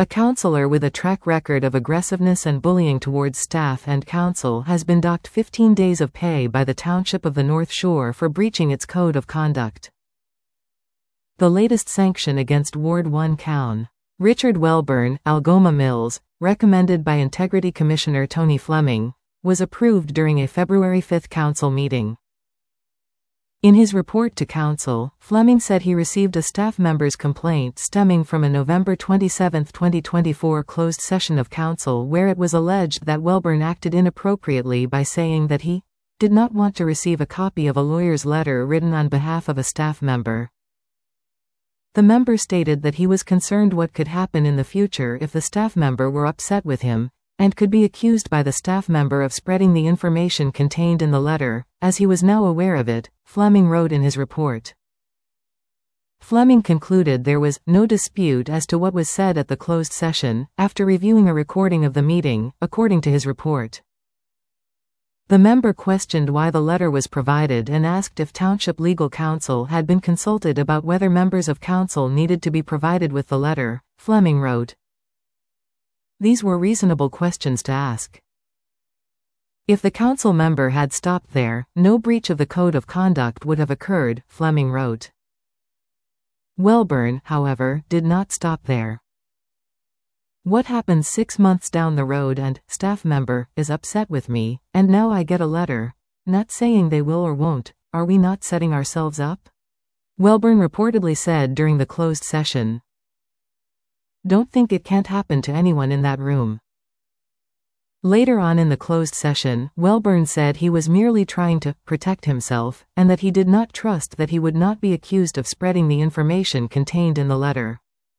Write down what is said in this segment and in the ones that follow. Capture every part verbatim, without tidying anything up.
A councillor with a track record of aggressiveness and bullying towards staff and council has been docked fifteen days of pay by the Township of the North Shore for breaching its code of conduct. The latest sanction against Ward one Coun. Richard Welburn, Algoma Mills, recommended by Integrity Commissioner Tony Fleming, was approved during a February fifth council meeting. In his report to council, Fleming said he received a staff member's complaint stemming from a November twenty-seventh twenty twenty-four closed session of council where it was alleged that Welburn acted inappropriately by saying that he did not want to receive a copy of a lawyer's letter written on behalf of a staff member. The member stated that he was concerned what could happen in the future if the staff member were upset with him, and could be accused by the staff member of spreading the information contained in the letter, as he was now aware of it, Fleming wrote in his report. Fleming concluded there was no dispute as to what was said at the closed session, after reviewing a recording of the meeting, according to his report. The member questioned why the letter was provided and asked if Township Legal Counsel had been consulted about whether members of council needed to be provided with the letter. Fleming wrote, "These were reasonable questions to ask. If the council member had stopped there, no breach of the code of conduct would have occurred," Fleming wrote. Welburn, however, did not stop there. "What happens six months down the road and, staff member, is upset with me, and now I get a letter, not saying they will or won't, are we not setting ourselves up?" Welburn reportedly said during the closed session. "Don't think it can't happen to anyone in that room." Later on in the closed session, Welburn said he was merely trying to protect himself, and that he did not trust that he would not be accused of spreading the information contained in the letter.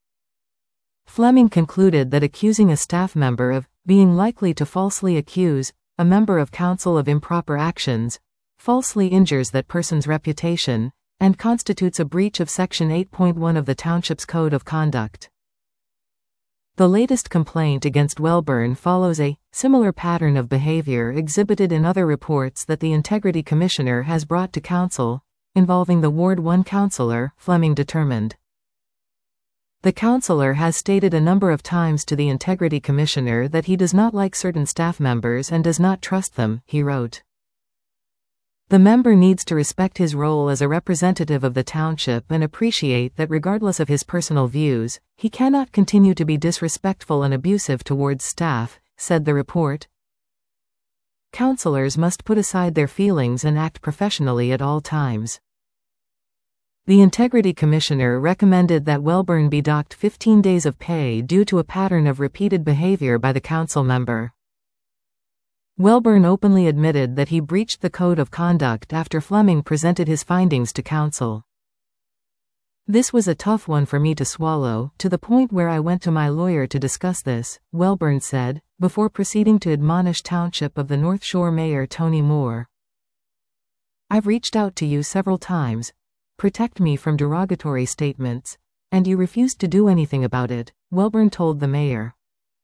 Fleming concluded that accusing a staff member of being likely to falsely accuse a member of council of improper actions falsely injures that person's reputation, and constitutes a breach of Section eight point one of the Township's Code of Conduct. The latest complaint against Welburn follows a similar pattern of behavior exhibited in other reports that the Integrity Commissioner has brought to council, involving the Ward one councillor, Fleming determined. The councillor has stated a number of times to the Integrity Commissioner that he does not like certain staff members and does not trust them, he wrote. The member needs to respect his role as a representative of the township and appreciate that regardless of his personal views, he cannot continue to be disrespectful and abusive towards staff, said the report. Councillors must put aside their feelings and act professionally at all times. The Integrity Commissioner recommended that Welburn be docked fifteen days of pay due to a pattern of repeated behavior by the council member. Welburn openly admitted that he breached the code of conduct after Fleming presented his findings to council. "This was a tough one for me to swallow, to the point where I went to my lawyer to discuss this," Welburn said, before proceeding to admonish Township of the North Shore Mayor Tony Moore. "I've reached out to you several times. Protect me from derogatory statements, and you refused to do anything about it," Welburn told the mayor.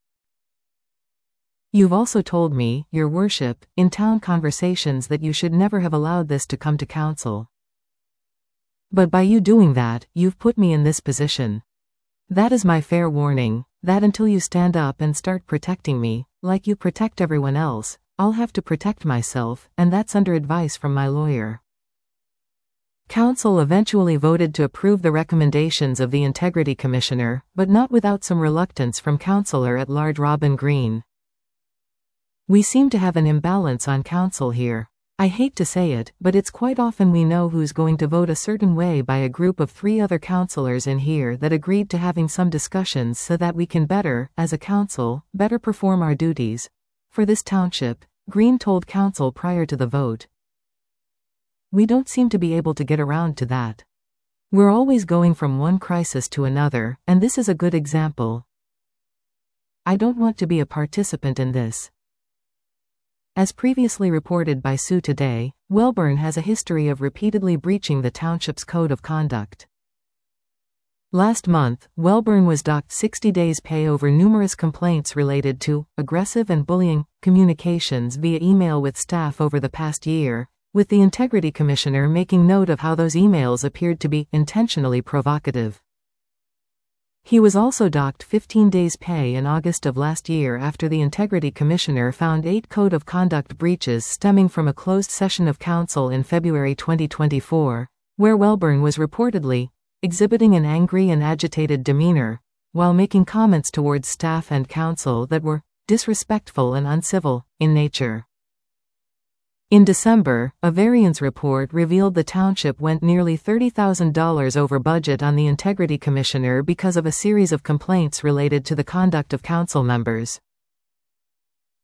"You've also told me, Your Worship, in town conversations that you should never have allowed this to come to council. But by you doing that, you've put me in this position. That is my fair warning, that until you stand up and start protecting me, like you protect everyone else, I'll have to protect myself, and that's under advice from my lawyer." Council eventually voted to approve the recommendations of the Integrity Commissioner, but not without some reluctance from Councillor at Large Robin Green. "We seem to have an imbalance on council here. I hate to say it, but it's quite often we know who's going to vote a certain way by a group of three other councillors in here that agreed to having some discussions so that we can better, as a council, better perform our duties for this township," Green told council prior to the vote. "We don't seem to be able to get around to that. We're always going from one crisis to another, and this is a good example. I don't want to be a participant in this." As previously reported by Sioux Today, Welburn has a history of repeatedly breaching the township's code of conduct. Last month, Welburn was docked sixty days pay over numerous complaints related to aggressive and bullying communications via email with staff over the past year, with the Integrity Commissioner making note of how those emails appeared to be intentionally provocative. He was also docked fifteen days' pay in August of last year after the Integrity Commissioner found eight Code of Conduct breaches stemming from a closed session of council in February twenty twenty-four, where Welburn was reportedly exhibiting an angry and agitated demeanor, while making comments towards staff and council that were disrespectful and uncivil in nature. In December, a variance report revealed the township went nearly thirty thousand dollars over budget on the Integrity Commissioner because of a series of complaints related to the conduct of council members.